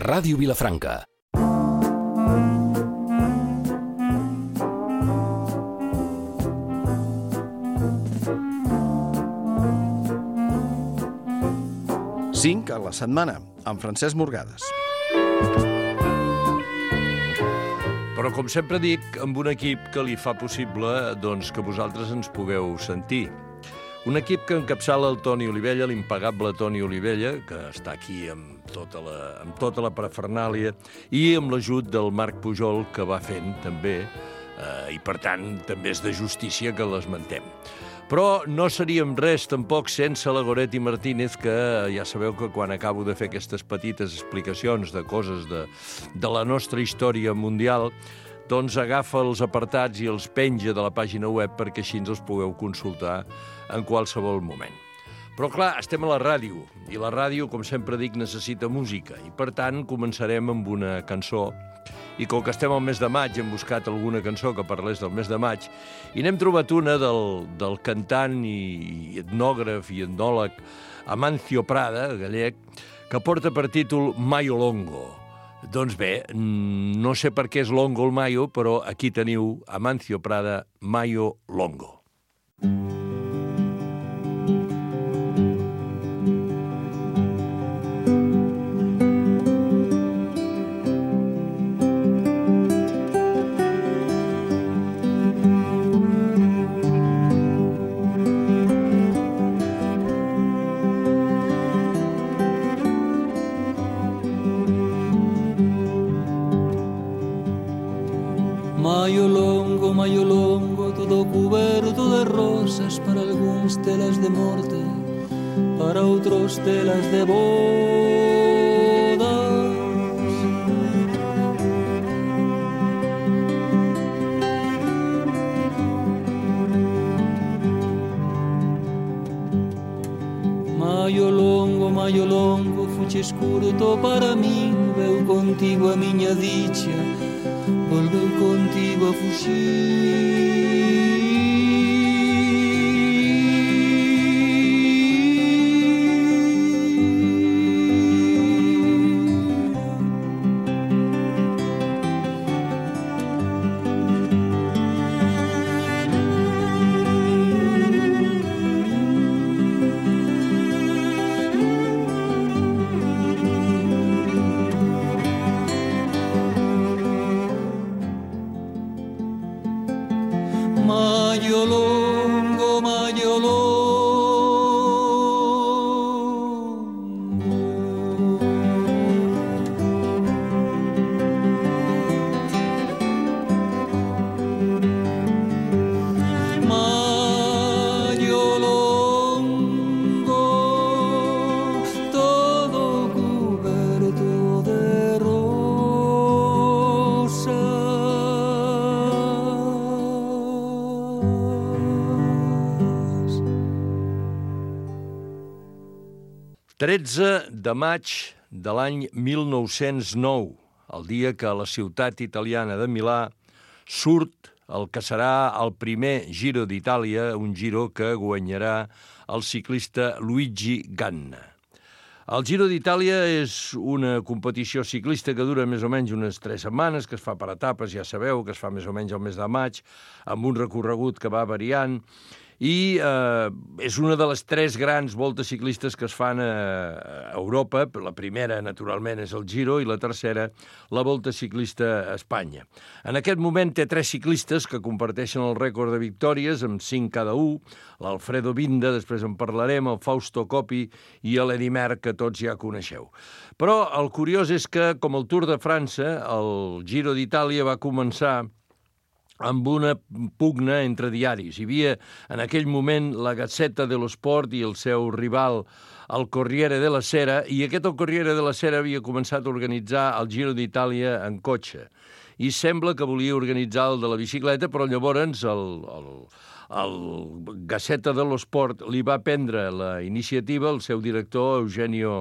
Ràdio Vilafranca. Cinc a la setmana, amb Francesc Morgades. Però, com sempre dic, amb un equip que li fa possible que vosaltres ens pugueu sentir. Un equip que encapçala el Toni Olivella, l'impagable Toni Olivella, que està aquí amb tota la parafernàlia, i amb l'ajut del Marc Pujol, que va fent també, i per tant també és de justícia que l'esmentem. Però no seríem res tampoc sense la Goretti Martínez, que ja sabeu que quan acabo de fer aquestes petites explicacions de coses de la nostra història mundial, doncs agafa els apartats i els penja de la pàgina web perquè així els pugueu consultar en qualsevol moment. Però clar, estem a la ràdio, i la ràdio, com sempre dic, necessita música, i per tant començarem amb una cançó. I com que estem al mes de maig, hem buscat alguna cançó que parlés del mes de maig, i n'hem trobat una del cantant i etnògraf i etnòleg Amancio Prada, gallec, que porta per títol Mayo Longo. Doncs bé, no sé per què és Longo el Mayo, però aquí teniu Amancio Prada, Mayo Longo. Mayo longo, todo cubierto de rosas, para algunos telas de morte, para otros telas de bodas. Mayo longo, fuches curto para mí, veu contigo a miña dicha, volveu contigo a fuxir. Mayo longo, mayo longo. Mayo longo, todo cubierto de rosas. 13 de maig de l'any 1909, el dia que a la ciutat italiana de Milà surt el que serà el primer Giro d'Itàlia, un Giro que guanyarà el ciclista Luigi Ganna. El Giro d'Itàlia és una competició ciclista que dura més o menys unes 3 setmanes, que es fa per etapes, ja sabeu, que es fa més o menys al mes de maig, amb un recorregut que va variant, i és una de les 3 grans voltes ciclistes que es fan a Europa. La primera, naturalment, és el Giro, i la tercera, la Volta Ciclista a Espanya. En aquest moment té 3 ciclistes que comparteixen el rècord de victòries, amb 5 cada un, l'Alfredo Binda, després en parlarem, el Fausto Coppi i l'Eddy Merckx, que tots ja coneixeu. Però el curiós és que, com el Tour de França, el Giro d'Itàlia va començar amb una pugna entre diaris. Hi havia en aquell moment la Gazzetta dello Sport i el seu rival, el Corriere della Sera, i el Corriere della Sera havia començat a organitzar el Giro d'Itàlia en cotxe. I sembla que volia organitzar el de la bicicleta, però llavors el Gazzetta dello Sport li va prendre la iniciativa, el seu director, Eugenio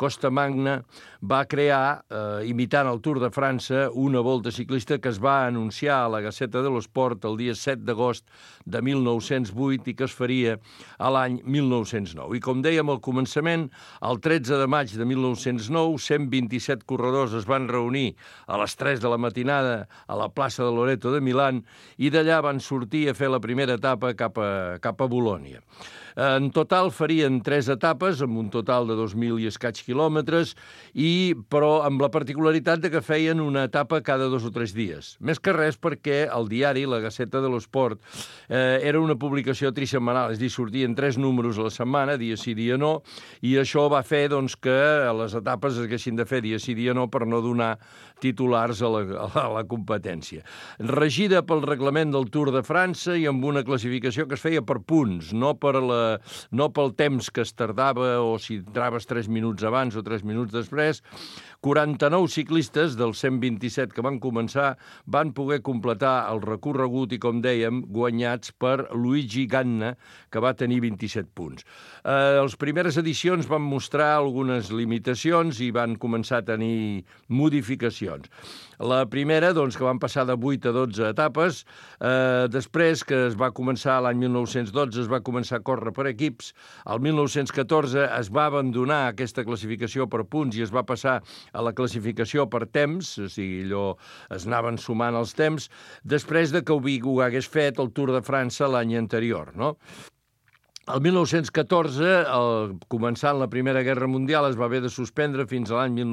Costa Magna va crear, imitant el Tour de França, una volta ciclista que es va anunciar a la Gaceta de l'Esport el dia 7 d'agost de 1908 i que es faria a l'any 1909. I com dèiem al començament, el 13 de maig de 1909, 127 corredors es van reunir a les 3 de la matinada a la plaça de Loreto de Milà i d'allà van sortir a fer la primera etapa cap a Bolònia. En total farien 3 etapes, amb un total de 2.000 i escaig quilòmetres, però amb la particularitat de que feien una etapa cada 2 o 3 dies. Més que res perquè el diari, la Gaceta de l'Esport, era una publicació trisetmanal, és a dir, sortien 3 números a la setmana, dia sí, dia no, i això va fer doncs, que les etapes es haguessin de fer dia sí, dia no, per no donar titulars a la competència. Regida pel reglament del Tour de França i amb una classificació que es feia per punts, no pel temps que es tardava o si entraves 3 minuts abans o 3 minuts després. 49 ciclistes dels 127 que van començar van poder completar el recorregut i, com dèiem, guanyats per Luigi Ganna, que va tenir 27 punts. Les primeres edicions van mostrar algunes limitacions i van començar a tenir modificacions. La primera, doncs, que van passar de 8 a 12 etapes. Després, que es va començar l'any 1912, es va començar a córrer per equips. El 1914 es va abandonar aquesta classificació per punts i es va passar a la classificació per temps, o sigui, allò es anaven sumant els temps, després de que ho hagués fet el Tour de França l'any anterior, no? El 1914, començant la Primera Guerra Mundial, es va haver de suspendre fins a l'any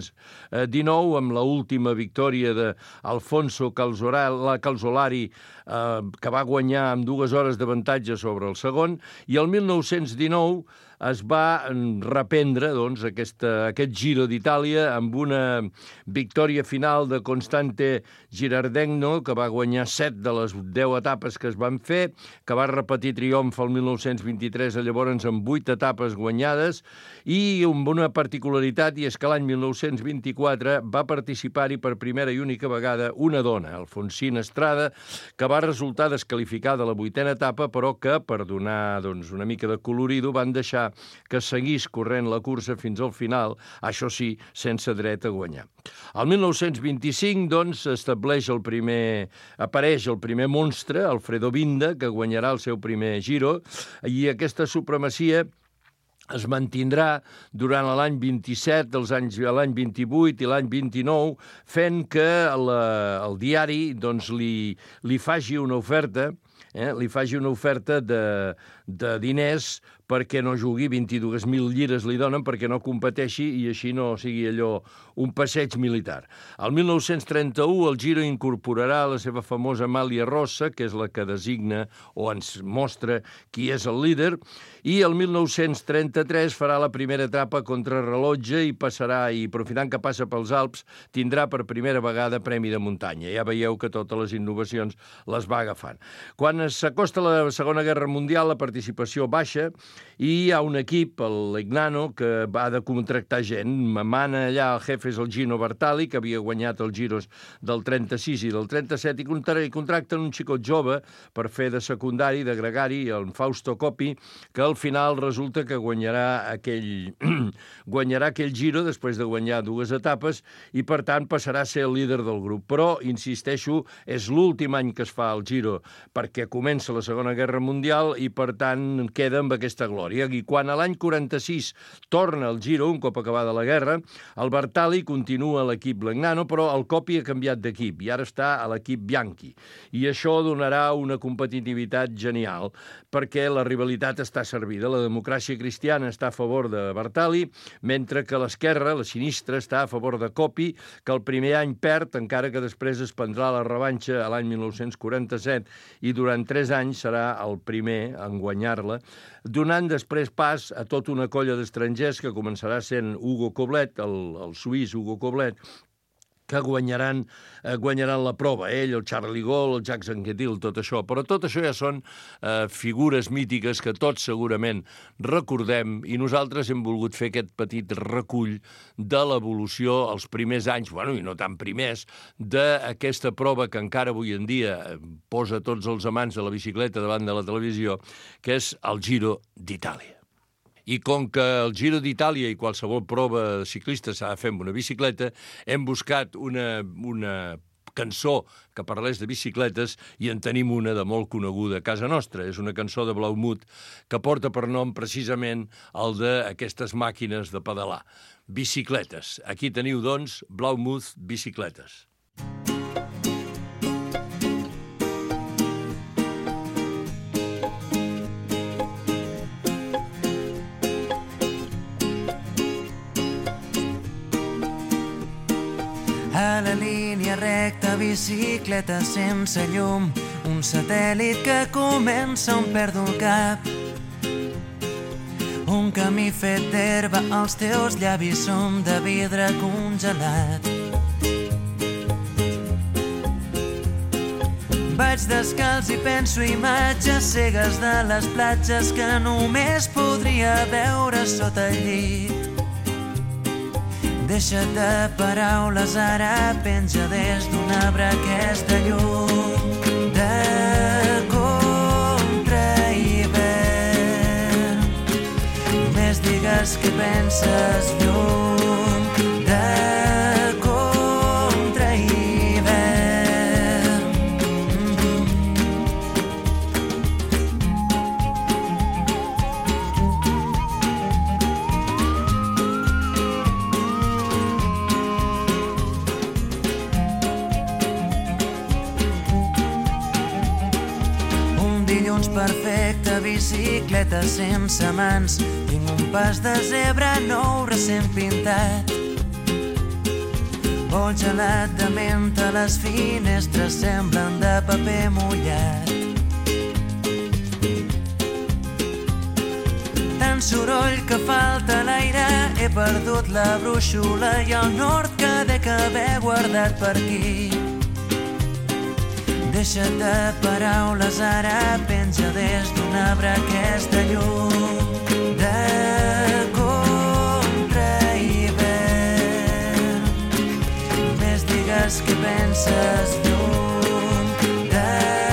1919 amb l'última victòria d'Alfonso Calzolari, que va guanyar amb 2 hores d'avantatge sobre el segon, i el 1919 es va reprendre doncs, aquest Giro d'Itàlia amb una victòria final de Constante Girardengno, que va guanyar 7 de les 10 etapes que es van fer, que va repetir triomf el 1923, llavors amb 8 etapes guanyades, i amb una particularitat, i és que l'any 1924 va participar-hi per primera i única vegada una dona, Alfonsina Estrada, que va resultar desqualificada a la 8a etapa, però que, per donar doncs, una mica de colorido, van deixar que seguís corrent la cursa fins al final, això sí, sense dret a guanyar. El 1925, doncs, apareix el primer monstre, Alfredo Binda, que guanyarà el seu primer Giro, i aquesta supremacia es mantindrà durant l'any 27, l'any 28 i l'any 29, fent que el diari doncs, li faci una oferta, de diners perquè no jugui, 22.000 llires li donen perquè no competeixi i així no sigui allò un passeig militar. El 1931 el Giro incorporarà la seva famosa Maglia Rossa, que és la que designa o ens mostra qui és el líder, i el 1933 farà la primera etapa contra rellotge i passarà, i aprofitant que passa pels Alps, tindrà per primera vegada premi de muntanya. Ja veieu que totes les innovacions les va agafant. Quan s'acosta la Segona Guerra Mundial, la participació baixa i hi ha un equip, el Legnano, que va de contractar gent. Mana allà el jefe és el Gino Bartali, que havia guanyat els Giros del 36 i del 37, i contracten un xicot jove per fer de secundari, de gregari, el Fausto Coppi, que al final resulta que guanyarà aquell Giro després de guanyar 2 etapes i, per tant, passarà a ser el líder del grup. Però, insisteixo, és l'últim any que es fa el Giro perquè comença la Segona Guerra Mundial i, per tant, queda amb aquesta glòria. I quan a l'any 46 torna el Giro, un cop acabada la guerra, el Bartali continua a l'equip Legnano, però el Coppi ha canviat d'equip i ara està a l'equip Bianchi. I això donarà una competitivitat genial, perquè la rivalitat està servida. La democràcia cristiana està a favor de Bartali, mentre que l'esquerra, la sinistra, està a favor de Coppi, que el primer any perd, encara que després es prendrà la revanxa a l'any 1947 i durant 3 anys serà el primer en guanyar-la, donant després pas a tota una colla d'estrangers que començarà sent Hugo Koblet, el suís Hugo Koblet, que guanyaran la prova. Ell, el Charlie Gaulle, el Jacques Anquetil, tot això. Però tot això ja són figures mítiques que tots segurament recordem i nosaltres hem volgut fer aquest petit recull de l'evolució els primers anys, i no tan primers, d'aquesta prova que encara avui en dia posa tots els amants de la bicicleta davant de la televisió, que és el Giro d'Itàlia. I com que el Giro d'Itàlia i qualsevol prova ciclista s'ha de fer amb una bicicleta, hem buscat una cançó que parlés de bicicletes i en tenim una de molt coneguda a casa nostra. És una cançó de Blaumut que porta per nom precisament el d'aquestes màquines de pedalar. Bicicletes. Aquí teniu, doncs, Blaumut Bicicletes. A la línia recta, bicicleta sense llum, un satèl·lit que comença on perdo el cap. Un camí fet d'herba, els teus llavis són de vidre congelat. Vaig descalç i penso imatges cegues de les platges que només podria veure sota el llit. Deixa't de paraules, ara penja des d'un arbre aquesta llum de contra-hivern. Només digues què penses, llum de perfecte, bicicleta sense mans. Tinc un pas de zebra nou recent pintat. Vol gelat de menta, les finestres semblen de paper mullat. Tant soroll que falta l'aire, he perdut la brúixola i el nord que dec haver guardat per aquí. Deixa't de paraules, ara penja des d'un arbre aquesta llum de contra-hivern. Només digues què penses, llum de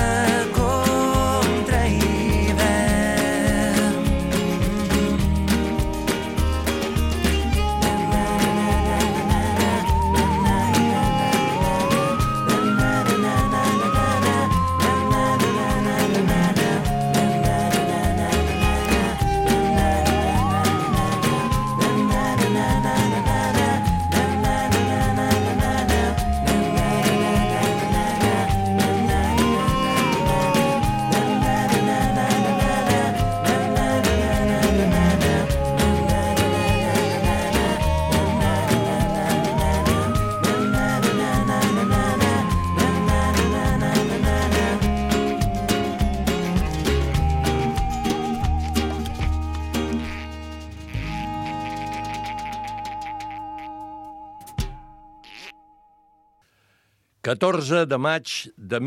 ...14 de maig de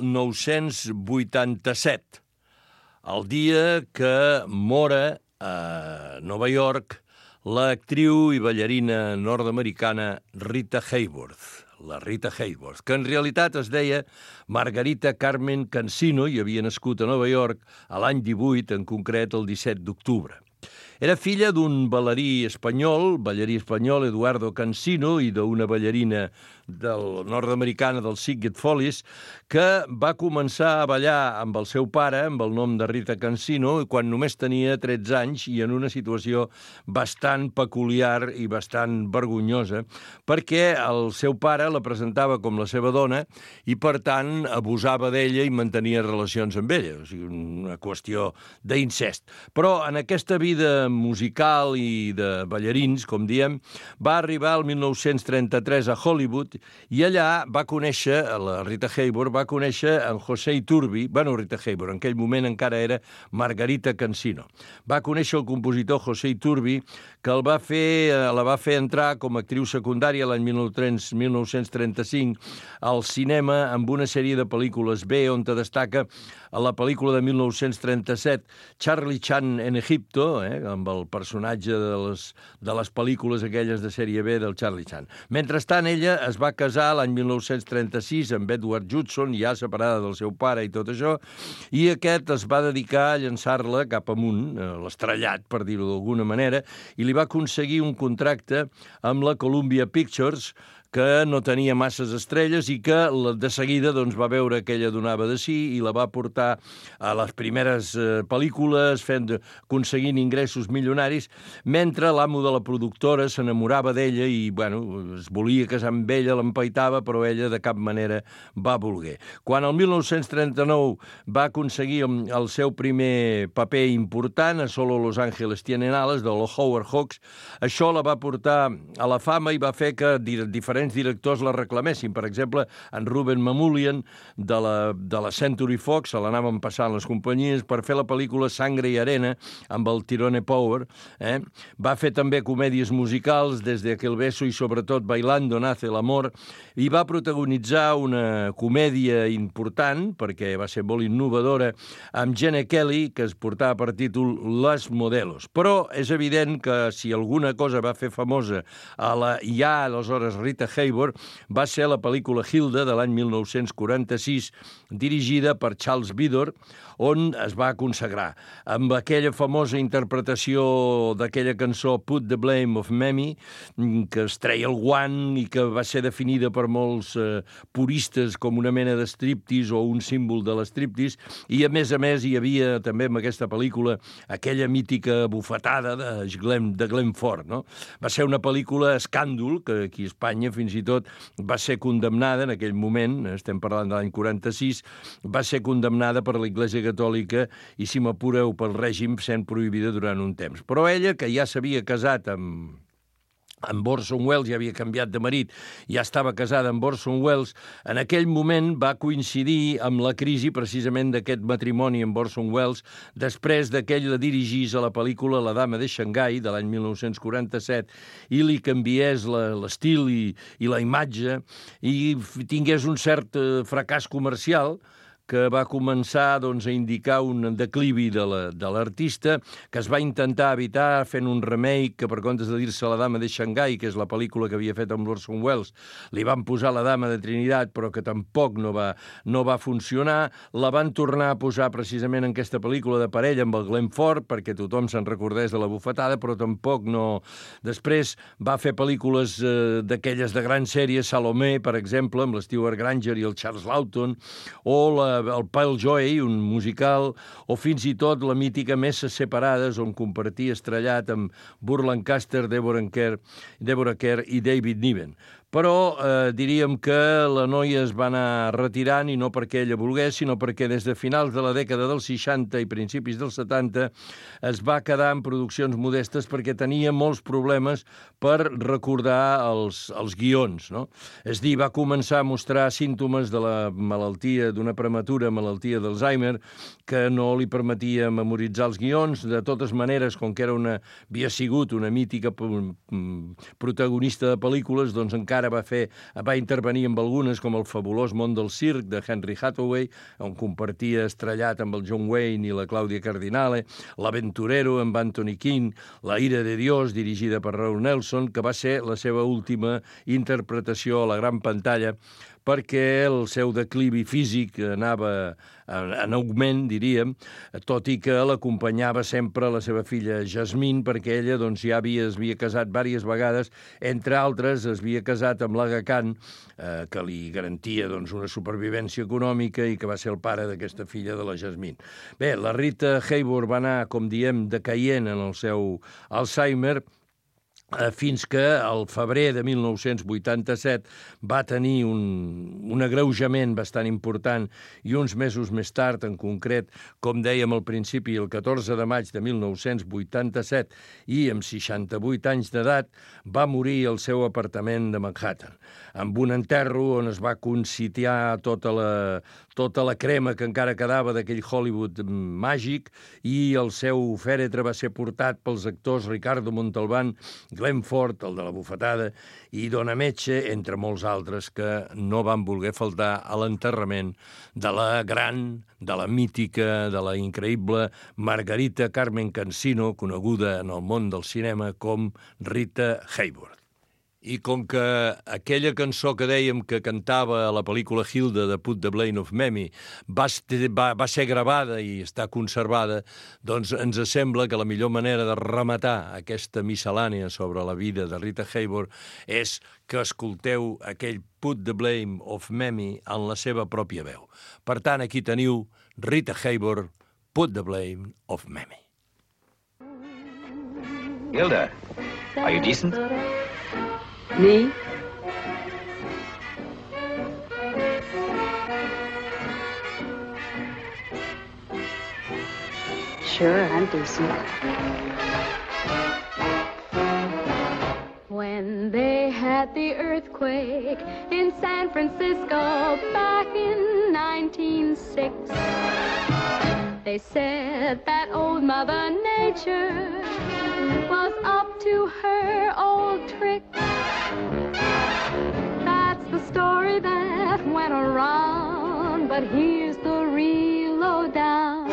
1987, el dia que mora a Nova York l'actriu i ballarina nord-americana Rita Hayworth, la Rita Hayworth, que en realitat es deia Margarita Carmen Cansino i havia nascut a Nova York a l'any 18, en concret el 17 d'octubre. Era filla d'un ballarí espanyol Eduardo Cansino, i d'una ballarina nord-americana del Sziget Follies, que va començar a ballar amb el seu pare, amb el nom de Rita Cansino, quan només tenia 13 anys i en una situació bastant peculiar i bastant vergonyosa, perquè el seu pare la presentava com la seva dona i, per tant, abusava d'ella i mantenia relacions amb ella. O sigui, una qüestió d'incest. Però en aquesta vida musical i de ballarins, com diem, va arribar el 1933 a Hollywood i allà va conèixer, la Rita Hayworth va conèixer en José Iturbi, Rita Hayworth, en aquell moment encara era Margarita Cansino. Va conèixer el compositor José Iturbi, que la va fer entrar com a actriu secundària l'any 1935 al cinema amb una sèrie de pel·lícules B, on destaca a la pel·lícula de 1937 Charlie Chan en Egipto, amb el personatge de les pel·lícules aquelles de sèrie B del Charlie Chan. Mentrestant, ella es va casar l'any 1936 amb Edward Judson, ja separada del seu pare i tot això, i aquest es va dedicar a llançar-la cap amunt, l'estrellat, per dir-ho d'alguna manera, i li va aconseguir un contracte amb la Columbia Pictures, que no tenia masses estrelles i que de seguida doncs, va veure que ella donava de sí i la va portar a les primeres pel·lícules, aconseguint ingressos milionaris, mentre l'amo de la productora s'enamorava d'ella i bueno, es volia casar amb ella, l'empaitava, però ella de cap manera va voler. Quan el 1939 va aconseguir el seu primer paper important, a Solo Los Ángeles Tienen Alas, de los Howard Hawks, això la va portar a la fama i va fer que diferents directors la reclamessin. Per exemple, en Ruben Mamoulian, de la Century Fox, se l'anaven passant les companyies per fer la pel·lícula Sangre i Arena, amb el Tyrone Power. Va fer també comèdies musicals, Desde aquel beso i sobretot Bailando nace el amor, i va protagonitzar una comèdia important, perquè va ser molt innovadora, amb Gene Kelly, que es portava per títol Les Modelos. Però és evident que si alguna cosa va fer famosa a la ja aleshores Rita Hayworth va ser la pel·lícula Hilda de l'any 1946, dirigida per Charles Vidor, on es va consagrar amb aquella famosa interpretació d'aquella cançó Put the Blame of Mammy, que es treia el guant i que va ser definida per molts puristes com una mena de striptease o un símbol de l'estriptease, i a més hi havia també en aquesta pel·lícula aquella mítica bufetada de Glenn Ford. No? Va ser una pel·lícula escàndol que aquí a Espanya fins i tot va ser condemnada en aquell moment, estem parlant de l'any 46, va ser condemnada per l'Església Catòlica i, si m'apureu, pel règim, sent prohibida durant un temps. Però ella, que ja s'havia casat amb Orson Welles, ja havia canviat de marit, ja estava casada amb Orson Welles, en aquell moment va coincidir amb la crisi precisament d'aquest matrimoni amb Orson Welles, després que ell la dirigís a la pel·lícula La dama de Xangai, de l'any 1947, i li canviés l'estil i la imatge, i tingués un cert fracàs comercial, que va començar a indicar un declivi de l'artista, que es va intentar evitar fent un remake que, per comptes de dir-se La dama de Xangai, que és la pel·lícula que havia fet amb l'Orson Welles, li van posar La dama de Trinidad, però que tampoc no va funcionar. La van tornar a posar precisament en aquesta pel·lícula de parella amb el Glenn Ford, perquè tothom se'n recordés de la bufetada, però tampoc no. Després va fer pel·lícules d'aquelles de gran sèrie, Salomé, per exemple, amb l'Stewart Granger i el Charles Lawton, o el Pale Joy, un musical, o fins i tot la mítica Messes separades, on compartia estrellat amb Burt Lancaster, Deborah Kerr i David Niven. Però diríem que la noia es va anar retirant, i no perquè ella volgués, sinó perquè des de finals de la dècada dels 60 i principis dels 70 es va quedar en produccions modestes perquè tenia molts problemes per recordar els guions. No? És a dir, va començar a mostrar símptomes de la malaltia, d'una prematura malaltia d'Alzheimer, que no li permetia memoritzar els guions. De totes maneres, com que havia sigut una mítica protagonista de pel·lícules, doncs encara va intervenir amb algunes, com El fabulós món del circ, de Henry Hathaway, on compartia estrellat amb el John Wayne i la Clàudia Cardinale, L'Aventurero amb Anthony Quinn, La ira de Dios, dirigida per Raul Nelson, que va ser la seva última interpretació a la gran pantalla, perquè el seu declivi físic anava en augment, diríem, tot i que l'acompanyava sempre la seva filla Jasmine, perquè ella ja es havia casat diverses vegades, entre altres es havia casat amb l'Aga Khan, que li garantia una supervivència econòmica i que va ser el pare d'aquesta filla de la Jasmine. Bé, la Rita Hayworth va anar, com diem, decaient en el seu Alzheimer, fins que al febrer de 1987 va tenir un agreujament bastant important, i uns mesos més tard, en concret, com dèiem al principi, el 14 de maig de 1987, i amb 68 anys d'edat, va morir al seu apartament de Manhattan, amb un enterro on es va consitiar tota la crema que encara quedava d'aquell Hollywood màgic, i el seu fèretre va ser portat pels actors Ricardo Montalbán, Glenn Ford, el de la bufetada, i Donna Meche, entre molts altres, que no van voler faltar a l'enterrament de la gran, de la mítica, de la increïble Margarita Carmen Cansino, coneguda en el món del cinema com Rita Hayworth. I com que aquella cançó que dèiem que cantava a la pel·lícula Hilda de Put the Blame of Mammy va ser gravada i està conservada, doncs ens sembla que la millor manera de rematar aquesta miscel·lània sobre la vida de Rita Hayworth és que escolteu aquell Put the Blame of Mammy en la seva pròpia veu. Per tant, aquí teniu Rita Hayworth, Put the Blame of Mammy. Hilda, are you decent? Me? Sure, I'm decent. When they had the earthquake in San Francisco back in 1906, they said that old Mother Nature was up to her old tricks. That's the story that went around, but here's the real lowdown.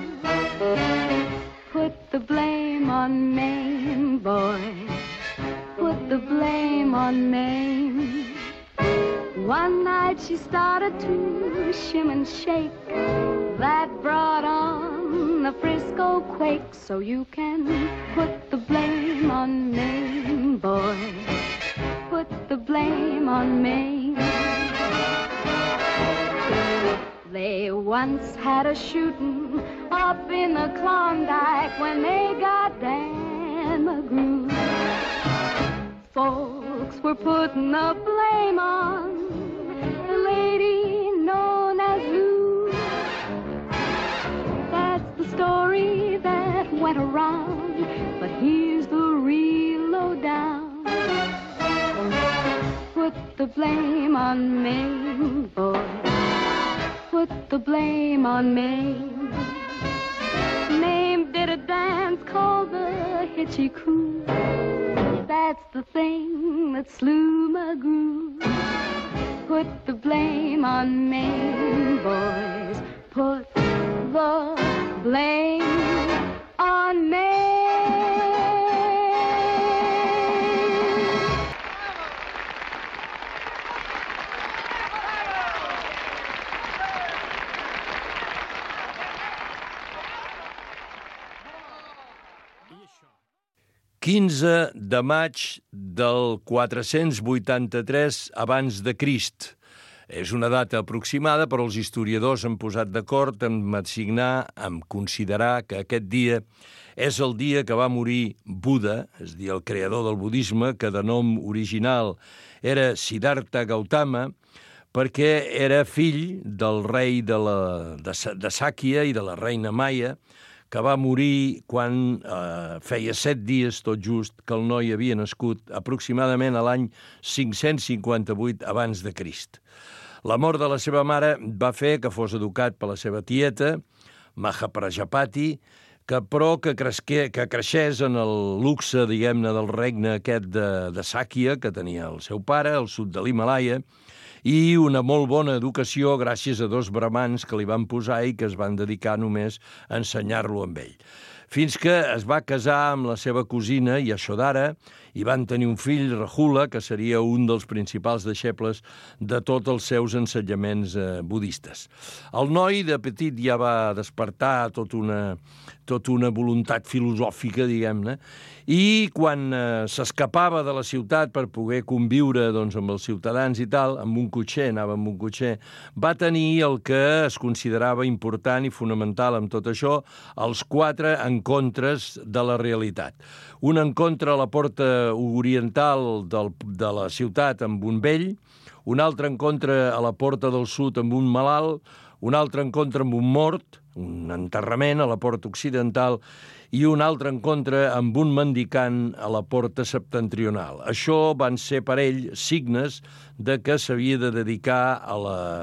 Put the blame on Maine, boy. Put the blame on Maine. One night she started to shim and shake. That brought on the Frisco quake. So you can put the blame on Maine, boy. Put the blame on Maine. They once had a shooting up in the Klondike when they got Dan McGrew. Folks were putting the blame on the lady known as Lou. That's the story that went around, but here's the real lowdown. Put the blame on Maine, boy. Put the blame on Maine. Maine did a dance called the Hitchy Coo. That's the thing that slew McGrew. Put the blame on Maine, boys. Put the blame on Maine. ...15 de maig del 483 abans de Crist. És una data aproximada, però els historiadors han posat d'acord en considerar que aquest dia és el dia que va morir Buda, és a dir, el creador del budisme, que de nom original era Siddhartha Gautama, perquè era fill del rei de Sàkya i de la reina Maya, que va morir quan feia 7 dies, tot just, que el noi havia nascut aproximadament a l'any 558 abans de Crist. La mort de la seva mare va fer que fos educat per la seva tieta, Mahaprajapati, que creixés en el luxe, diguem-ne, del regne aquest de Sàkya, que tenia el seu pare, al sud de l'Himalaya, i una molt bona educació gràcies a 2 bramans que li van posar i que es van dedicar només a ensenyar-lo amb ell. Fins que es va casar amb la seva cosina, Yashodhara, i van tenir un fill, Rahula, que seria un dels principals deixebles de tots els seus ensenyaments budistes. El noi, de petit, ja va despertar tota una voluntat filosòfica, diguem-ne, i quan s'escapava de la ciutat per poder conviure amb els ciutadans i tal, amb un cotxer, anava amb un cotxer, va tenir el que es considerava important i fonamental amb tot això, els 4 encontres de la realitat. Un encontre a la porta oriental de la ciutat amb un vell, un altre encontre a la porta del sud amb un malalt, un altre encontre amb un mort, un enterrament a la porta occidental, i un altre encontre amb un mendicant a la porta septentrional. Això van ser per ell signes de que s'havia de dedicar a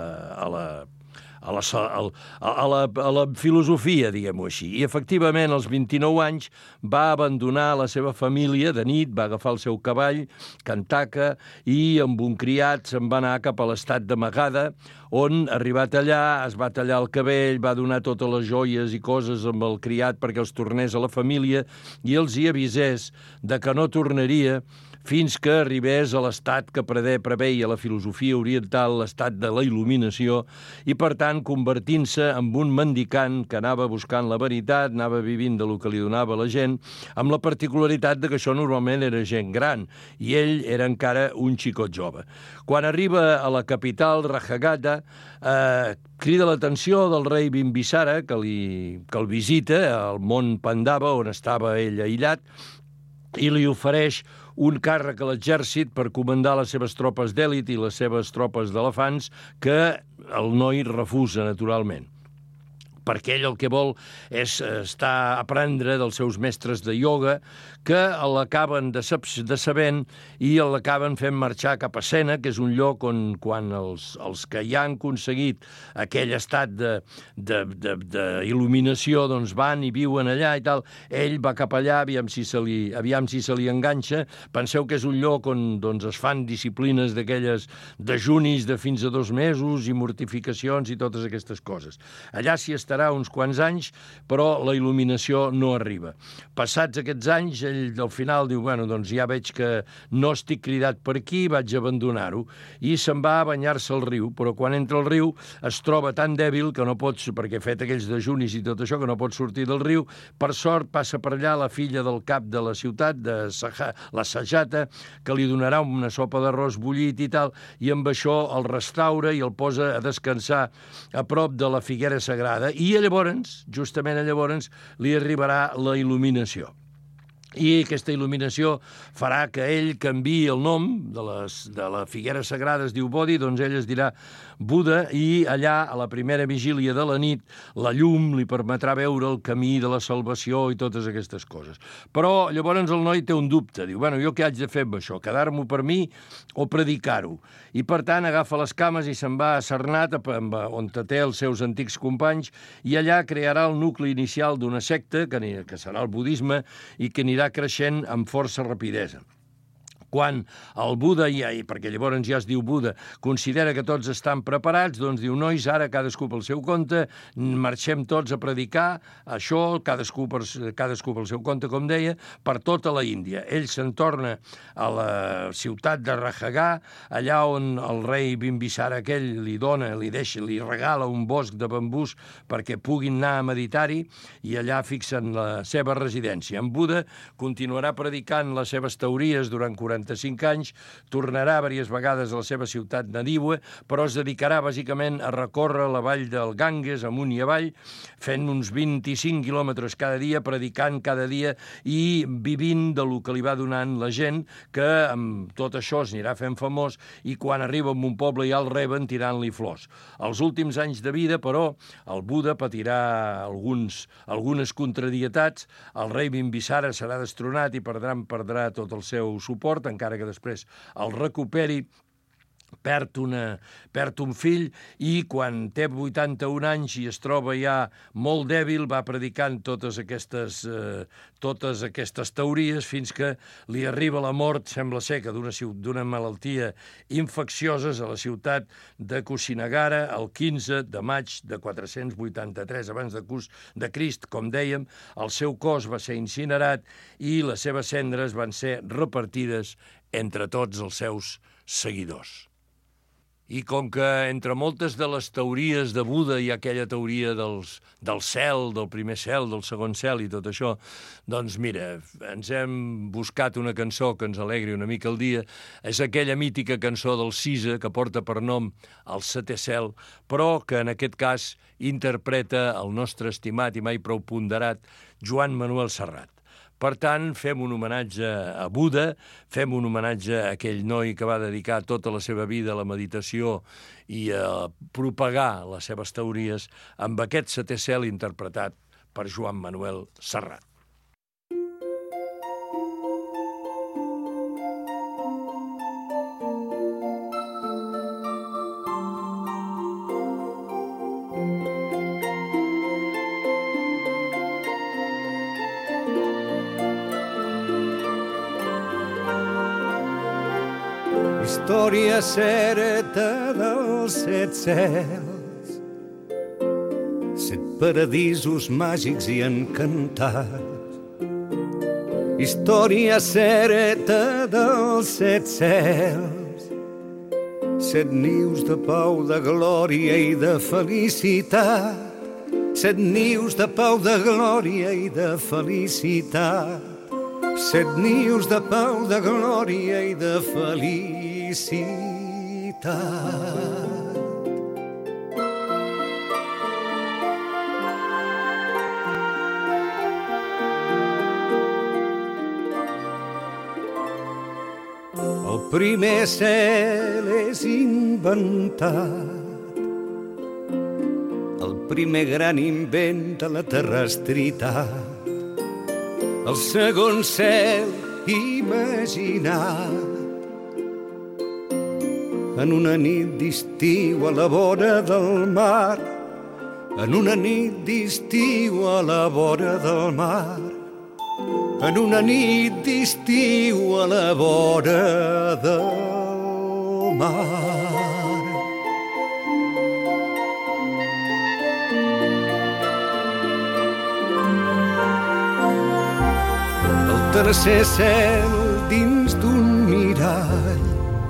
la filosofia, diguem-ho així. I, efectivament, als 29 anys va abandonar la seva família de nit, va agafar el seu cavall, Kantaka, i amb un criat se'n va anar cap a l'estat de Magadha, on, arribat allà, es va tallar el cabell, va donar totes les joies i coses amb el criat perquè els tornés a la família i els hi avisés de que no tornaria fins que arribés a l'estat que preveia la filosofia oriental, l'estat de la il·luminació, i per tant convertint-se en un mendicant que anava buscant la veritat, anava vivint del que li donava la gent, amb la particularitat de que això normalment era gent gran, i ell era encara un xicot jove. Quan arriba a la capital, Rajagata, crida l'atenció del rei Bimbisara, que el visita al mont Pandava, on estava ell aïllat, i li ofereix un càrrec a l'exèrcit per comandar les seves tropes d'èlit i les seves tropes d'elefants, que el noi refusa, naturalment, perquè ell el que vol és aprendre dels seus mestres de ioga, que l'acaben de sabent i l'acaben fent marxar cap a Sena, que és un lloc on, quan els que ja han aconseguit aquell estat d'il·luminació, doncs van i viuen allà i tal, ell va cap allà, aviam si se li enganxa. Penseu que és un lloc on doncs, es fan disciplines d'aquelles dejunis de fins a 2 mesos i mortificacions i totes aquestes coses. Allà s'hi estarà uns quants anys, però la il·luminació no arriba. Passats aquests anys, ell al final diu, bueno, doncs ja veig que no estic cridat per aquí, vaig abandonar-ho, i se'n va a banyar-se al riu, però quan entra al riu es troba tan dèbil que no pot, perquè ha fet aquells dejunis i tot això, que no pot sortir del riu. Per sort passa per allà la filla del cap de la ciutat, la Sajata, que li donarà una sopa d'arròs bullit i tal, i amb això el restaura i el posa a descansar a prop de la figuera sagrada, i llavors, justament llavors, li arribarà la il·luminació. I aquesta il·luminació farà que ell canviï el nom de la figuera sagrada, es diu Bodhi, doncs ell es dirà Buda, i allà, a la primera vigília de la nit, la llum li permetrà veure el camí de la salvació i totes aquestes coses. Però llavors el noi té un dubte, diu, bueno, jo què haig de fer amb això, quedar-m'ho per mi o predicar-ho? I per tant agafa les cames i se'n va a Sarnat, on té els seus antics companys, i allà crearà el nucli inicial d'una secta, que serà el budisme, i que anirà creixent amb força rapidesa. Quan el Buda, perquè llavors ja es diu Buda, considera que tots estan preparats, doncs diu, nois, ara cadascú pel seu compte, marxem tots a predicar això, cadascú pel seu compte, com deia, per tota la Índia. Ell se'n torna a la ciutat de Rajagà, allà on el rei Bimbisara aquell li regala un bosc de bambús perquè puguin anar a meditar-hi, i allà fixen la seva residència. En Buda continuarà predicant les seves teories durant 45 anys, tornarà diverses vegades a la seva ciutat nadiua, però es dedicarà bàsicament a recórrer la vall del Ganges amunt i avall, fent uns 25 quilòmetres cada dia, predicant cada dia i vivint del que li va donant la gent, que amb tot això es anirà fent famós, i quan arriba a un poble ja el reben tirant-li flors. Els últims anys de vida, però, el Buda patirà algunes contrarietats, el rei Bimbisara serà destronat i perdrà tot el seu suport, encara que després el recuperi, perd un fill, i quan té 81 anys i es troba ja molt dèbil, va predicant totes aquestes teories fins que li arriba la mort, sembla ser que d'una malaltia infecciosa, a la ciutat de Kushinagara el 15 de maig de 483 abans de Crist, com dèiem. El seu cos va ser incinerat i les seves cendres van ser repartides entre tots els seus seguidors. I com que entre moltes de les teories de Buda hi ha aquella teoria del cel, del primer cel, del segon cel i tot això, doncs mira, ens hem buscat una cançó que ens alegri una mica el dia. És aquella mítica cançó del Cisa que porta per nom El setè cel, però que en aquest cas interpreta el nostre estimat i mai prou ponderat Joan Manuel Serrat. Per tant, fem un homenatge a Buda, fem un homenatge a aquell noi que va dedicar tota la seva vida a la meditació i a propagar les seves teories amb aquest setè cel interpretat per Joan Manuel Serrat. Història certa dels 7 cels, 7 paradisos màgics i encantats, història certa dels 7 cels, 7 nius de pau, de glòria i de felicitat, 7 nius de pau, de glòria i de felicitat, 7 nius de pau, de glòria i de felicitat. El primer cel és inventat, el primer gran invent de la terrestritat, el segon cel imaginat en una nit d'estiu a la vora del mar, en una nit d'estiu a la vora del mar, en una nit d'estiu a la vora del mar. El tercer cel dins d'un mirall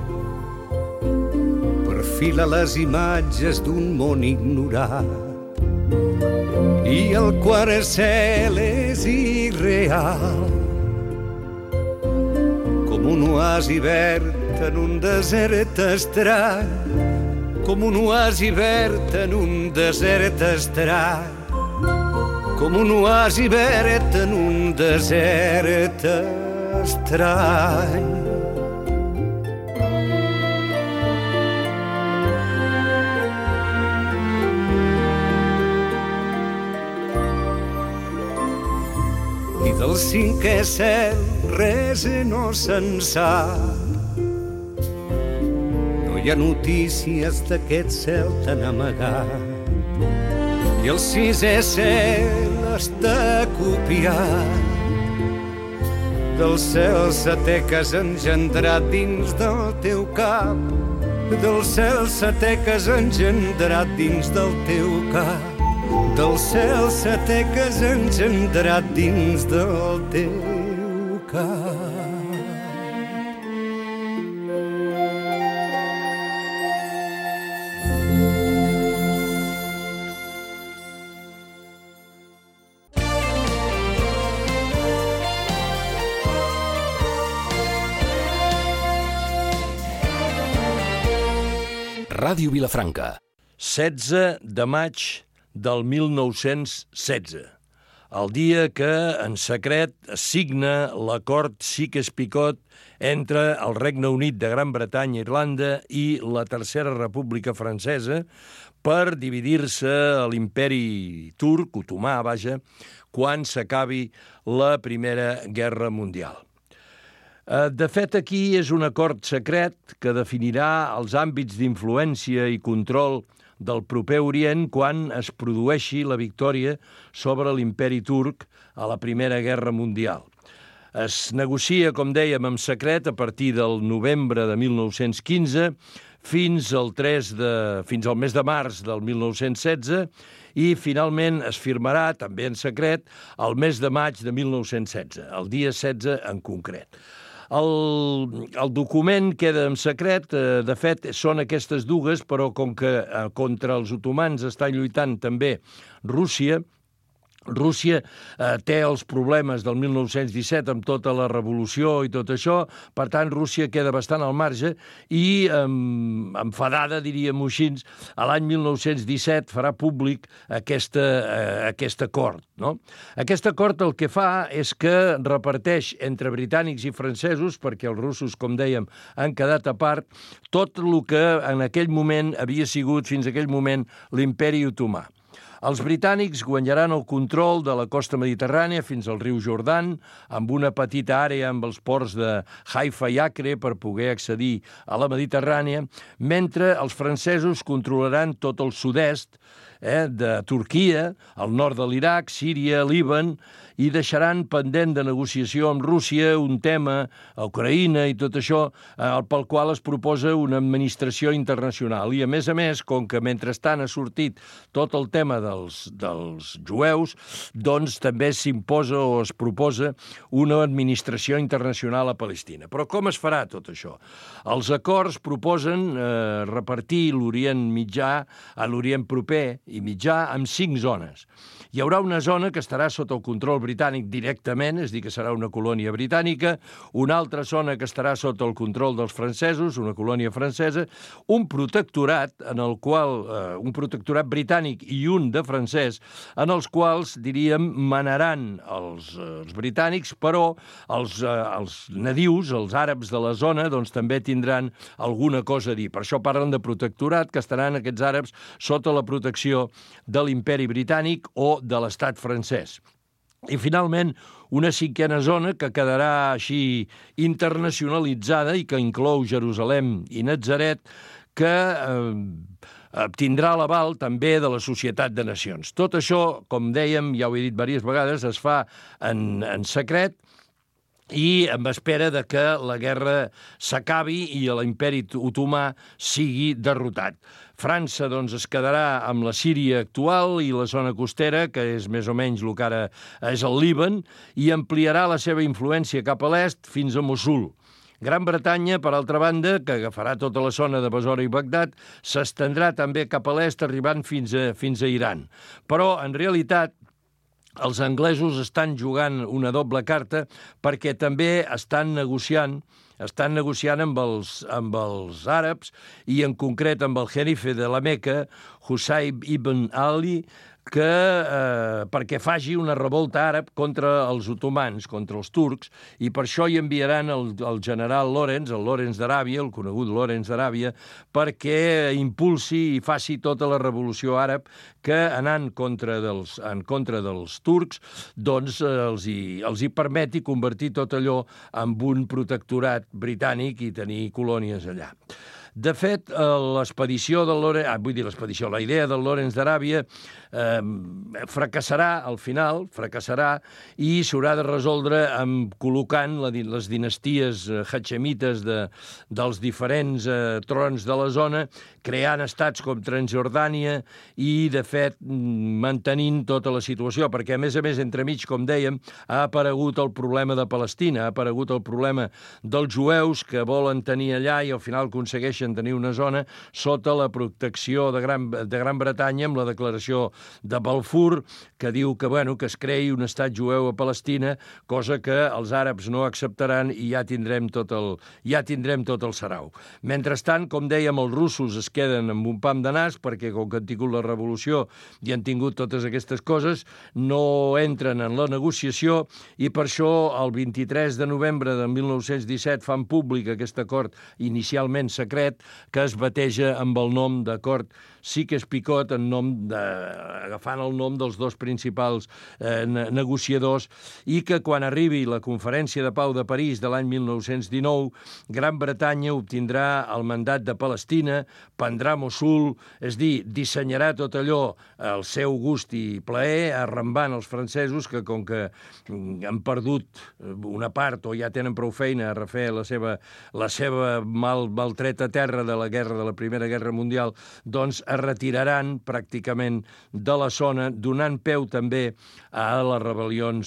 perfila les imatges d'un món ignorat, i el quart cel és irreal, com un oasi verd en un desert estrany, com un oasi verd en un desert estrany, com un oasi verd en un desert estrany. I del cinquè cel res no se'n sap. No hi ha notícies d'aquest cel tan amagat. I el sisè cel està copiat del cel setè que has engendrat dins del teu cap, del cel setè que has engendrat dins del teu cap, del cel setè que has engendrat dins del teu cap. Ràdio Vilafranca. 16 de maig del 1916, el dia que, en secret, es signa l'acord Sykes-Picot entre el Regne Unit de Gran Bretanya i Irlanda i la Tercera República Francesa per dividir-se a l'imperi turc, otomà, vaja, quan s'acabi la Primera Guerra Mundial. De fet, aquí és un acord secret que definirà els àmbits d'influència i control del proper Orient quan es produeixi la victòria sobre l'imperi turc a la Primera Guerra Mundial. Es negocia, com dèiem, en secret a partir del novembre de 1915 fins al mes de març del 1916 i finalment es firmarà, també en secret, el mes de maig de 1916, el dia 16 en concret. El document queda en secret, de fet són aquestes dues, però com que contra els otomans està lluitant també Rússia té els problemes del 1917 amb tota la revolució i tot això, per tant Rússia queda bastant al marge i enfadada, diríem-ho així, a l'any 1917 farà públic aquest acord. No? Aquest acord el que fa és que reparteix entre britànics i francesos, perquè els russos, com dèiem, han quedat a part, tot el que en aquell moment havia sigut fins a aquell moment l'imperi otomà. Els britànics guanyaran el control de la costa mediterrània fins al riu Jordan, amb una petita àrea amb els ports de Haifa i Acre per poder accedir a la Mediterrània, mentre els francesos controlaran tot el sud-est, de Turquia, el nord de l'Iraq, Síria, Líban, i deixaran pendent de negociació amb Rússia un tema, a Ucraïna i tot això, pel qual es proposa una administració internacional. I, a més, com que mentrestant ha sortit tot el tema dels jueus, doncs també s'imposa o es proposa una administració internacional a Palestina. Però com es farà tot això? Els acords proposen repartir l'Orient Mitjà, a l'Orient proper i mitjà, en 5 zones. Hi haurà una zona que estarà sota el control britànic directament, és a dir, que serà una colònia britànica, una altra zona que estarà sota el control dels francesos, una colònia francesa, un protectorat un protectorat britànic i un de francès, en els quals, diríem, manaran els britànics, però els nadius, els àrabs de la zona, doncs també tindran alguna cosa a dir. Per això parlen de protectorat, que estaran aquests àrabs sota la protecció de l'imperi britànic o de l'estat francès. I, finalment, una 5a zona que quedarà així internacionalitzada i que inclou Jerusalem i Natzaret, que tindrà l'aval també de la Societat de Nacions. Tot això, com dèiem, ja ho he dit diverses vegades, es fa en secret i en espera de que la guerra s'acabi i l'imperi otomà sigui derrotat. França, doncs, es quedarà amb la Síria actual i la zona costera, que és més o menys el que ara és el Líban, i ampliarà la seva influència cap a l'est fins a Mossul. Gran Bretanya, per altra banda, que agafarà tota la zona de Basora i Bagdad, s'estendrà també cap a l'est, arribant fins a Iran. Però, en realitat, els anglesos estan jugant una doble carta perquè també estan negociant amb els àrabs i en concret amb el jerife de la Meca, Husayb ibn Ali, perquè faci una revolta àrab contra els otomans, contra els turcs, i per això hi enviaran el general Lawrence, el Lawrence d'Aràbia, el conegut Lawrence d'Aràbia, perquè impulsi i faci tota la revolució àrab que, anant en contra dels turcs, doncs els hi permeti convertir tot allò en un protectorat britànic i tenir colònies allà. De fet, la idea del Lawrence d'Aràbia fracassarà al final, i s'haurà de resoldre col·locant les dinasties hatxemites dels diferents trons de la zona, creant estats com Transjordània i, de fet, mantenint tota la situació, perquè, a més, entremig, com dèiem, ha aparegut el problema de Palestina, ha aparegut el problema dels jueus que volen tenir allà i al final aconsegueixen tenir una zona sota la protecció de Gran Bretanya amb la declaració de Balfour, que diu que es creï un estat jueu a Palestina, cosa que els àrabs no acceptaran i ja tindrem tot el sarau. Mentrestant, com dèiem, els russos es queden amb un pam de nas perquè, com que han tingut la revolució i han tingut totes aquestes coses, no entren en la negociació i per això el 23 de novembre de 1917 fan públic aquest acord inicialment secret que es bateja amb el nom d'acord Sykes-Picot, agafant el nom dels dos principals negociadors, i que quan arribi la Conferència de Pau de París de l'any 1919, Gran Bretanya obtindrà el mandat de Palestina, prendrà Mossul, és dir, dissenyarà tot allò al seu gust i plaer, arrambant els francesos, que com que han perdut una part o ja tenen prou feina a refer la seva maltreta terra de la Primera Guerra Mundial, doncs es retiraran pràcticament de la zona, donant peu també a les rebel·lions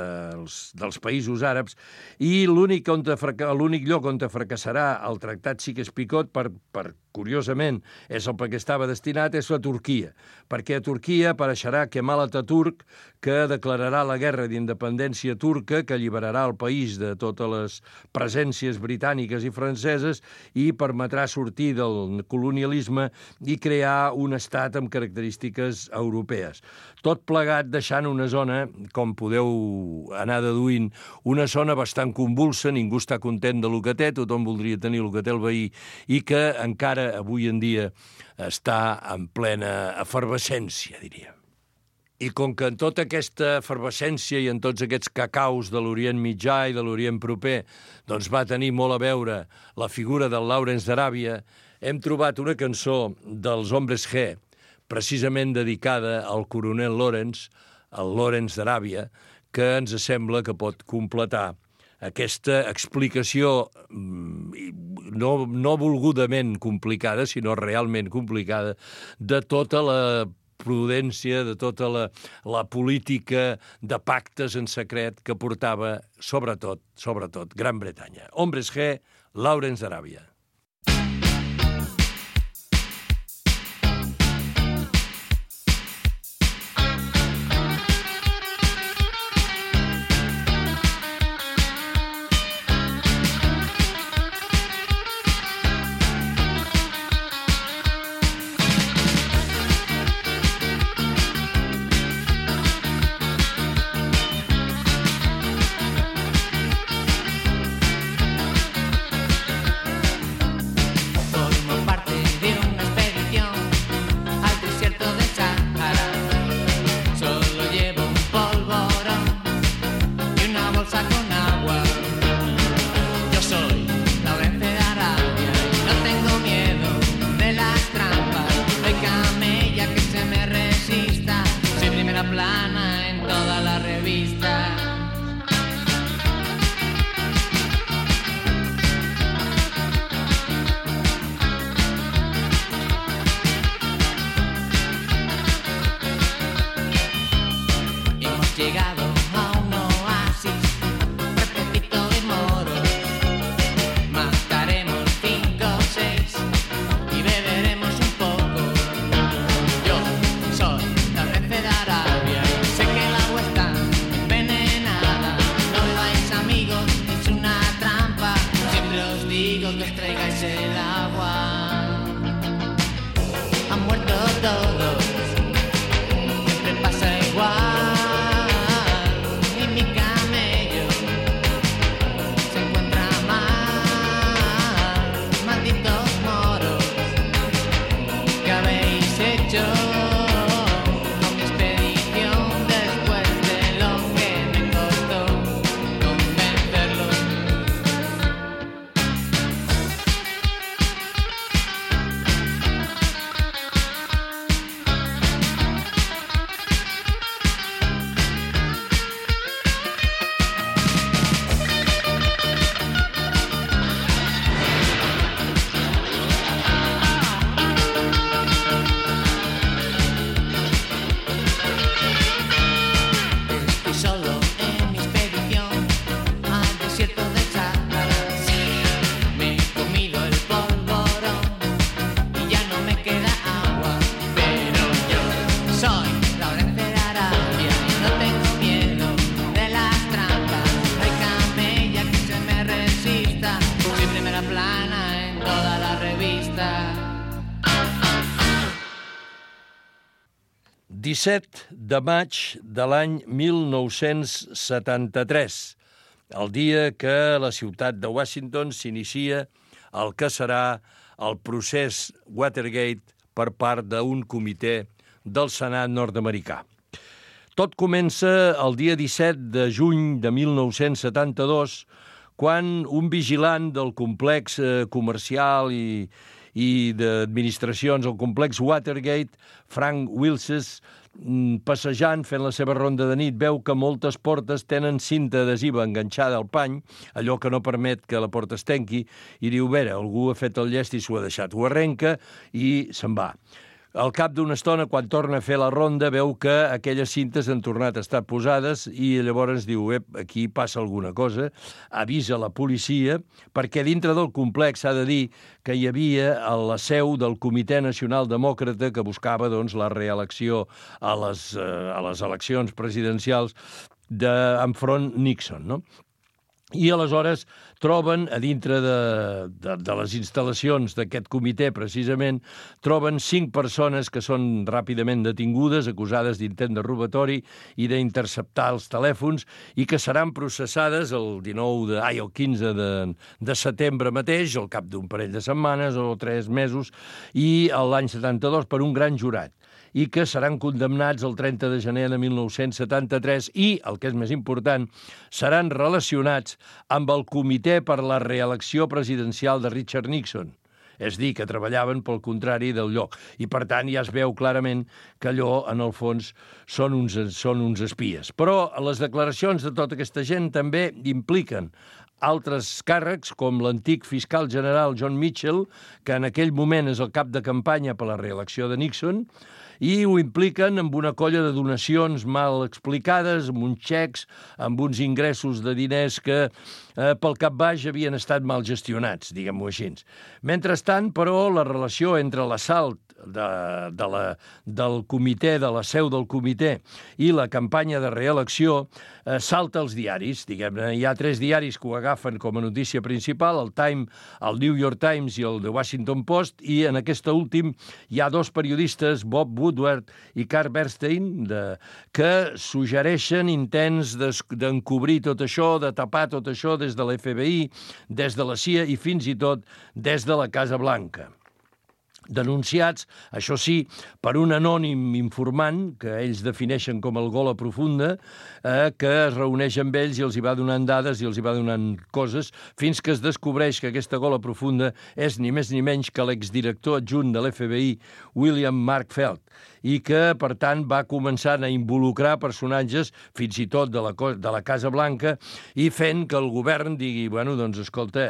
dels països àrabs, i l'únic lloc on fracassarà el tractat Sykes-Picot, curiosament, és el perquè estava destinat, és a Turquia, perquè a Turquia apareixerà Kemal Atatürk, que declararà la guerra d'independència turca, que alliberarà el país de totes les presències britàniques i franceses i permetrà sortir del colonialisme i crear un estat amb característiques europees. Tot plegat deixant una zona, com podeu anar deduint, una zona bastant convulsa, ningú està content del que té, tothom voldria tenir el que té el veí, i que encara avui en dia està en plena efervescència, diria. I com que en tota aquesta efervescència i en tots aquests cacaus de l'Orient Mitjà i de l'Orient proper doncs va tenir molt a veure la figura del Lawrence d'Aràbia, hem trobat una cançó dels Hombres G precisament dedicada al coronel Lawrence, el Lawrence d'Aràbia, que ens sembla que pot completar aquesta explicació no volgudament complicada, sinó realment complicada, de tota la prudència, de tota la política de pactes en secret que portava, sobretot, Gran Bretanya. Hombres G, Lawrence d'Aràbia. El 17 de maig de l'any 1973, el dia que a la ciutat de Washington s'inicia el que serà el procés Watergate per part d'un comitè del Senat nord-americà. Tot comença el dia 17 de juny de 1972, quan un vigilant del complex comercial i d'administracions, el complex Watergate, Frank Wilczek, passejant, fent la seva ronda de nit, veu que moltes portes tenen cinta adhesiva enganxada al pany, allò que no permet que la porta es tanqui, i diu, algú ha fet el llest i s'ho ha deixat. Ho arrenca i se'n va. Al cap d'una estona, quan torna a fer la ronda, veu que aquelles cintes han tornat a estar posades i llavors diu, aquí passa alguna cosa, avisa la policia, perquè dintre del complex s'ha de dir que hi havia la seu del Comitè Nacional Demòcrata que buscava la reelecció a les eleccions presidencials enfront Nixon, no? I aleshores troben, a dintre de les instal·lacions d'aquest comitè, precisament, troben 5 persones que són ràpidament detingudes, acusades d'intent de robatori i d'interceptar els telèfons, i que seran processades el 15 de setembre mateix, al cap d'un parell de setmanes o 3 mesos, i l'any 72 per un gran jurat, i que seran condemnats el 30 de gener de 1973 i, el que és més important, seran relacionats amb el comitè per la reelecció presidencial de Richard Nixon. és dir, que treballaven pel contrari del lloc. I, per tant, ja es veu clarament que allò, en el fons, són uns espies. Però les declaracions de tota aquesta gent també impliquen altres càrrecs, com l'antic fiscal general John Mitchell, que en aquell moment és el cap de campanya per la reelecció de Nixon, i ho impliquen amb una colla de donacions mal explicades, amb uns xecs, amb uns ingressos de diners que pel cap baix havien estat mal gestionats, diguem-ho així. Mentrestant, però, la relació entre l'assalt del comitè, de la seu del comitè, i la campanya de reelecció salta als diaris, diguem-ne. Hi ha 3 diaris que ho agafen com a notícia principal, el New York Times i el The Washington Post, i en aquest últim hi ha 2 periodistes, Bob Woodward i Carl Bernstein, que suggereixen intents d'encobrir tot això, de tapar tot això des de l'FBI, des de la CIA i fins i tot des de la Casa Blanca. Denunciats, això sí, per un anònim informant, que ells defineixen com el Gola Profunda, que es reuneix amb ells i els hi va donant dades i els hi va donant coses, fins que es descobreix que aquesta Gola Profunda és ni més ni menys que l'exdirector adjunt de l'FBI, William Mark Felt, i que, per tant, va començar a involucrar personatges, fins i tot de la Casa Blanca, i fent que el govern digui, bueno, doncs, escolta,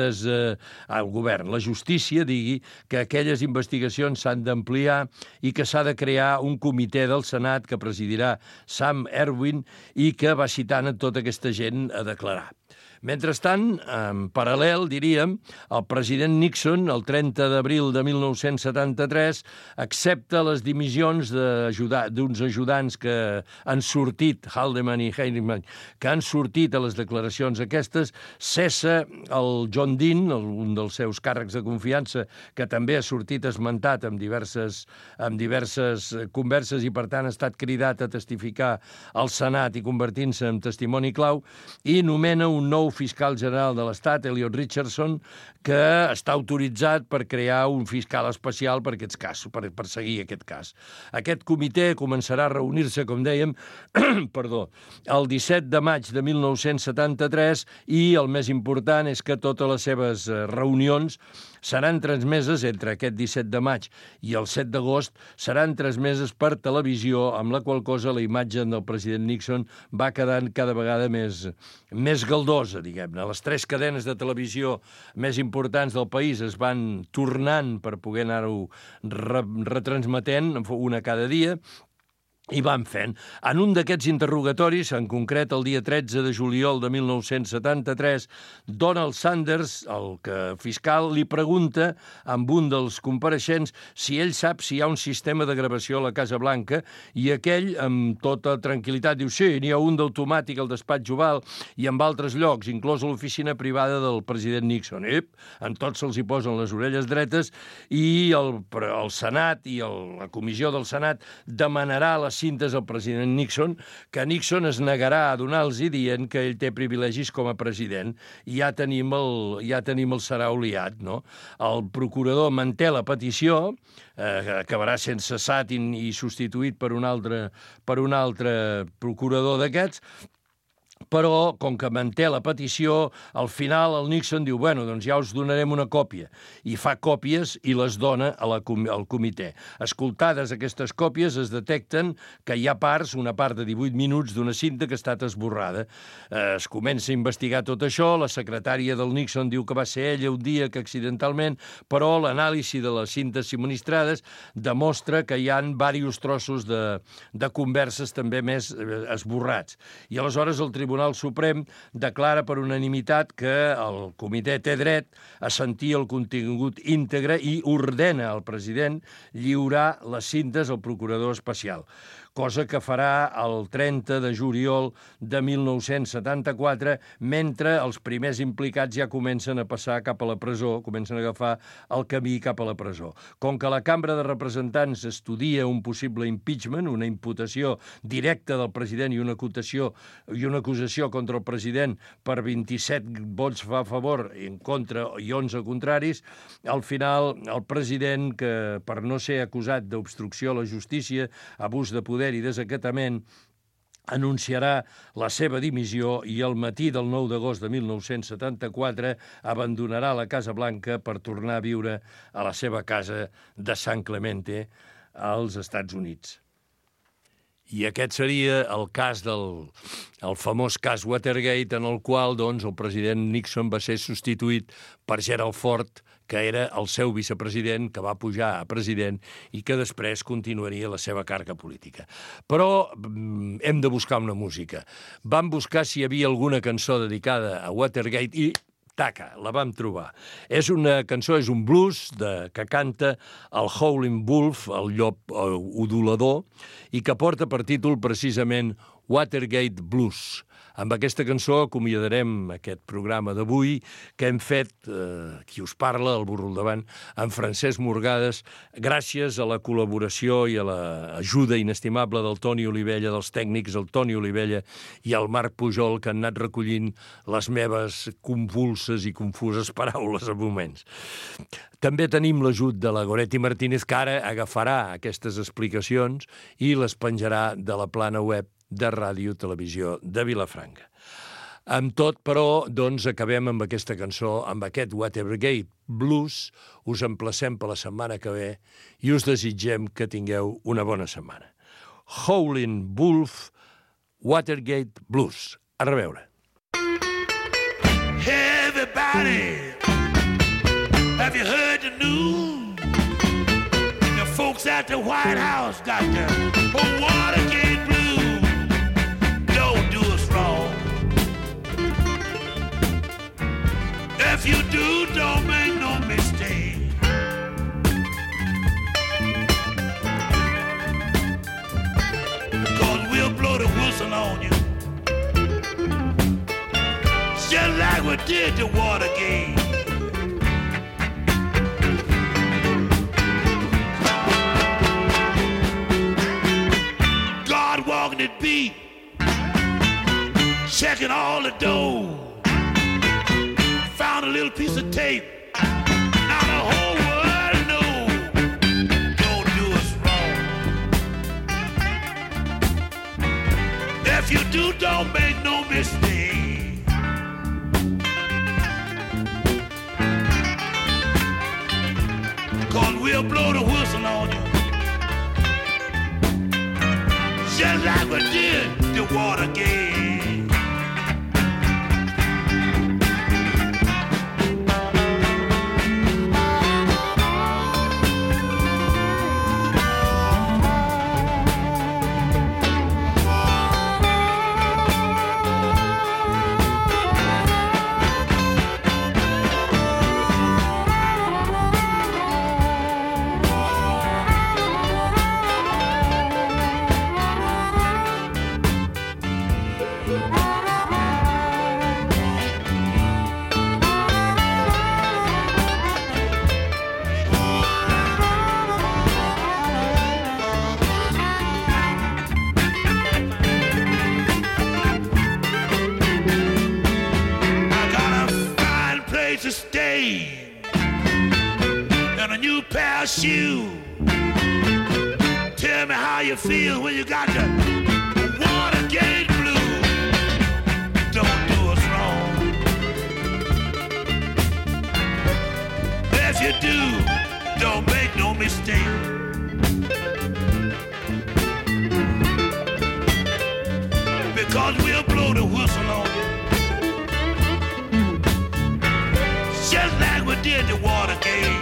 el govern, la justícia digui que aquelles investigacions s'han d'ampliar i que s'ha de crear un comitè del Senat que presidirà Sam Erwin i que va citant a tota aquesta gent a declarar. Mentrestant, en paral·lel, diríem, el president Nixon, el 30 d'abril de 1973, accepta les dimissions d'uns ajudants que han sortit, Haldeman i Heinemann, que han sortit a les declaracions aquestes, cessa el John Dean, un dels seus càrrecs de confiança, que també ha sortit esmentat en diverses converses i, per tant, ha estat cridat a testificar al Senat i convertint-se en testimoni clau, i nomena un nou fiscal general de l'Estat, Elliot Richardson, que està autoritzat per crear un fiscal especial per aquests casos, per perseguir aquest cas. Aquest comitè començarà a reunir-se, com dèiem, el 17 de maig de 1973 i el més important és que totes les seves reunions seran transmeses entre aquest 17 de maig i el 7 d'agost, seran transmeses per televisió, amb la qual cosa la imatge del president Nixon va quedant cada vegada més galdosa, diguem-ne. Les 3 cadenes de televisió més importants del país es van tornant per poder anar-ho retransmetent, una cada dia, i van fent. En un d'aquests interrogatoris, en concret el dia 13 de juliol de 1973, Donald Sanders, el fiscal, li pregunta amb un dels compareixents si ell sap si hi ha un sistema de gravació a la Casa Blanca, i aquell, amb tota tranquil·litat, diu sí, n'hi ha un d'automàtic al despatx Oval i en altres llocs, inclòs a l'oficina privada del president Nixon. En tots se'ls hi posen les orelles dretes i el Senat i la comissió del Senat demanarà les cintes al president Nixon, que Nixon es negarà a donar-los dient que ell té privilegis com a president. I ja tenim el sarau liat, no? El procurador manté la petició, acabarà sent cessat i substituït per un altre procurador d'aquests, però, com que manté la petició, al final el Nixon diu, bueno, doncs ja us donarem una còpia, i fa còpies i les dona al comitè. Escoltades aquestes còpies, es detecten que hi ha una part de 18 minuts d'una cinta que ha estat esborrada. Es comença a investigar tot això, la secretària del Nixon diu que va ser ella un dia que accidentalment, però l'anàlisi de les cintes subministrades demostra que hi ha diversos trossos de converses també més esborrats. I aleshores el Tribunal Suprem declara per unanimitat que el comitè té dret a sentir el contingut íntegre i ordena al president lliurar les cintes al procurador especial, cosa que farà el 30 de juliol de 1974, mentre els primers implicats ja comencen a passar cap a la presó, comencen a agafar el camí cap a la presó. Com que la Cambra de Representants estudia un possible impeachment, una imputació directa del president i una acusació contra el president per 27 vots a favor, en contra i 11 contraris, al final el president, que per no ser acusat d'obstrucció a la justícia, abús de poder i desacatament, anunciarà la seva dimissió i al matí del 9 d'agost de 1974 abandonarà la Casa Blanca per tornar a viure a la seva casa de San Clemente als Estats Units. I aquest seria el cas el famós cas Watergate, en el qual doncs, el president Nixon va ser substituït per Gerald Ford, que era el seu vicepresident, que va pujar a president i que després continuaria la seva càrrega política. Però hem de buscar una música. Vam buscar si hi havia alguna cançó dedicada a Watergate i taca, la vam trobar. És una cançó, és un blues que canta el Howlin' Wolf, el llop udolador, i que porta per títol precisament Watergate Blues. Amb aquesta cançó acomiadarem aquest programa d'avui que hem fet, qui us parla, el burro al davant, en Francesc Morgades, gràcies a la col·laboració i a l'ajuda inestimable del Toni Olivella, dels tècnics, el Toni Olivella i el Marc Pujol, que han anat recollint les meves convulses i confuses paraules a moments. També tenim l'ajut de la Goretti Martínez, que ara agafarà aquestes explicacions i les penjarà de la plana web de Ràdio Televisió de Vilafranca. Amb tot, però, doncs, acabem amb aquesta cançó, amb aquest Watergate Blues. Us emplacem per la setmana que ve i us desitgem que tingueu una bona setmana. Howlin' Wolf, Watergate Blues. A reveure. Hey, everybody, have you heard the news? The folks at the White House got the Watergate Blues. Don't do us wrong. If you do, don't make no mistake. Cause we'll blow the whistle on you, just like we did the Watergate. God walking the beat, checking all the dough. Found a little piece of tape. Now the whole world knows. Don't do us wrong. If you do, don't make no mistake. Cause we'll blow the whistle on you, just like we did the Watergate. To stay and a new pair of shoes. Tell me how you feel when you got the Watergate Blues. Don't do us wrong. If you do, don't make no mistake. Because we'll blow the whistle on you, just like we did the Watergate.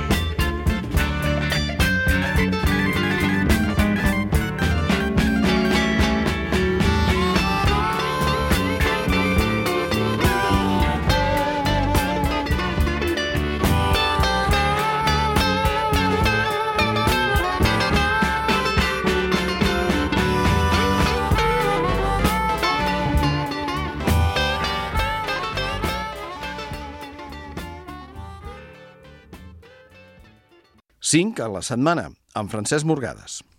Cinc a la setmana, amb Francesc Morgades.